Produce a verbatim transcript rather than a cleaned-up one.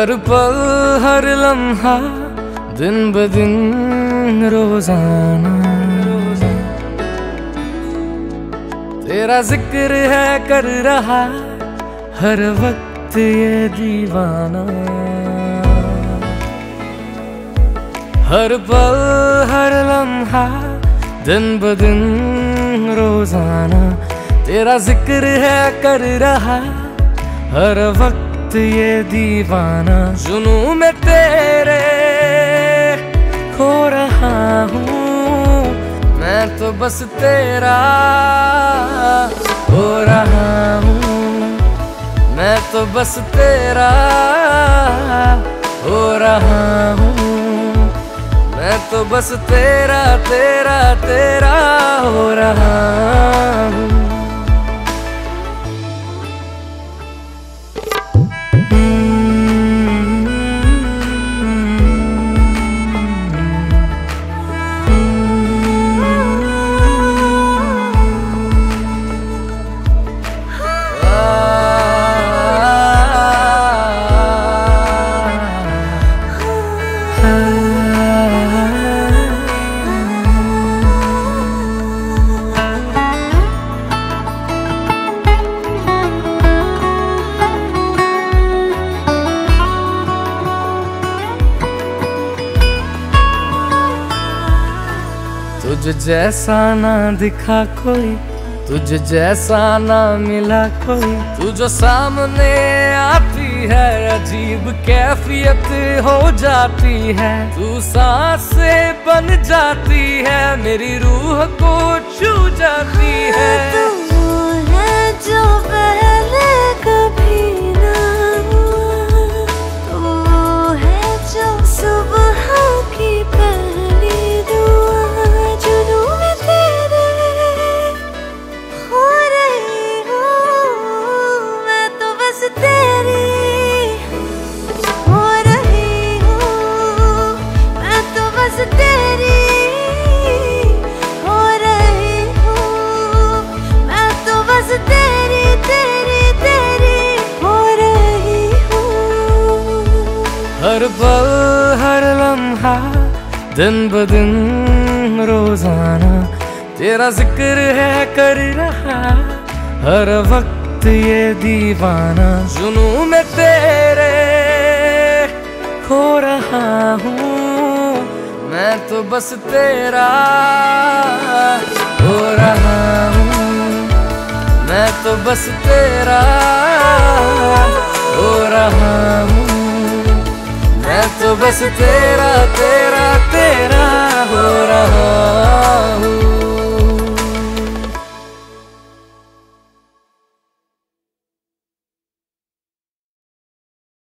हर पल हर लम्हा दिन ब दिन रोजाना तेरा जिक्र है कर रहा हर वक्त ये दीवाना। हर पल हर लम्हा दिन ब दिन रोजाना तेरा जिक्र है कर रहा हर वक्त ये दीवाना। जुनू में तेरे खो रहा हूँ मैं तो बस तेरा हो रहा हूँ। मैं तो बस तेरा हो रहा हूँ। मैं तो बस तेरा तेरा तेरा हो रहा हूँ। तुझ जैसा ना दिखा कोई, तुझ जैसा ना मिला कोई। तू जो सामने आती है अजीब कैफियत हो जाती है। तू सांसें बन जाती है मेरी रूह को छू जाती है। तू है जो पहले कभी ना हुआ, तू है जो सुबह की पहली दुआ। जुनू में तेरे हो रही हूँ मैं तो बस तेरी हो रही हूँ। मैं तो बस तेरी हो रही हूँ। मैं तो बस तेरी तेरी तेरी हो रही हूँ। हर पल हर लम्हा दिन ब दिन रोजाना तेरा जिक्र है कर रहा हर वक्त ये दीवाना। जुनू में तेरे खो रहा हूँ मैं तो बस तेरा हो रहा हूँ। मैं तो बस तेरा हो रहा हूँ। मैं तो बस तेरा तेरा तेरा